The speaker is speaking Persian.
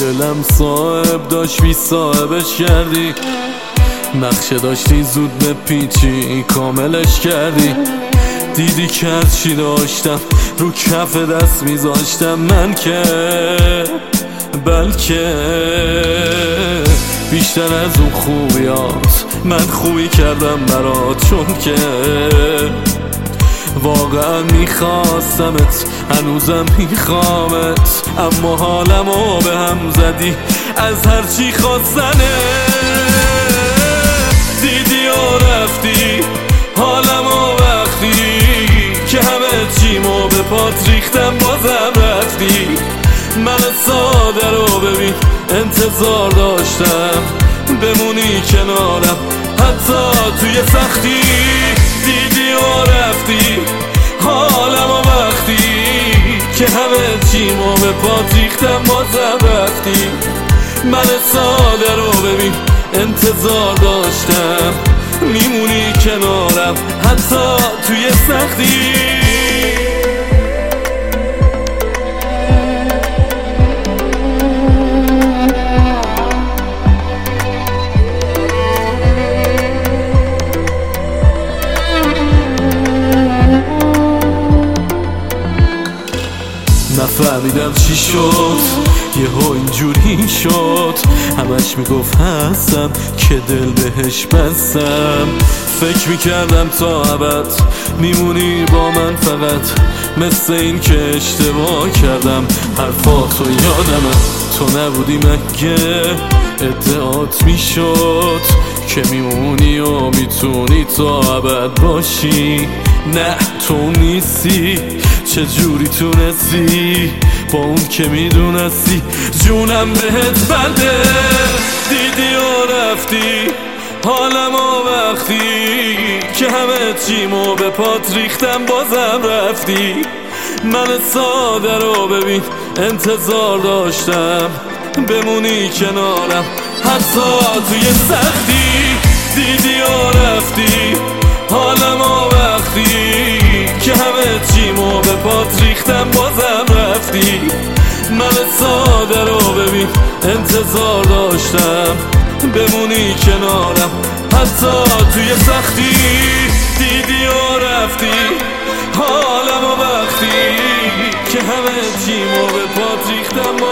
دلم صاحب داشت بی صاحبش کردی، نقشه داشتی زود بپیچی کاملش کردی. دیدی که از چی داشتم رو کف دست میذاشتم من که بلکه بیشتر از اون خوبیات من خوبی کردم برات، چون که واقعا میخواستمت هنوزم میخوامت، اما حالمو به هم زدی از هرچی خواستنه. دیدی و رفتی حالمو وقتی که همه چیمو به پات ریختم بازم رفتی. من ساده رو ببین انتظار داشتم بمونی کنارم حتی توی سختی. دیدی و رفتی حالم و وقتی که همه چیمو به پات ریختم بازم رفتی. من ساده رو ببین انتظار داشتم میمونی کنارم حتی توی سختی. نفهمیدم چی شد یهو اینجوری شد، همش میگفت هستم که دل بهش بستم. فکر میکردم تا ابد میمونی با من فقط، مثل این که اشتباه کردم حرفاتو یادمه. تو نبودی مگه ادعات میشد که میمونی و میتونی تا ابد باشی؟ نه تو نیستی، چجوری تونستی با اون که میدونستی جونم بهت بده؟ دیدی و رفتی حالم و وقتی که همه چیمو به پات ریختم بازم رفتی. من ساده رو ببین انتظار داشتم بمونی کنارم حتی توی سختی. دیدی و رفتی حالم و وقتی که همه چیمو به پات ریختم بازم رفتی. من ساده رو ببین انتظار داشتم بمونی کنارم حتی توی سختی. دیدی و رفتی حالم و وقتی که همه چیمو به پات ریختم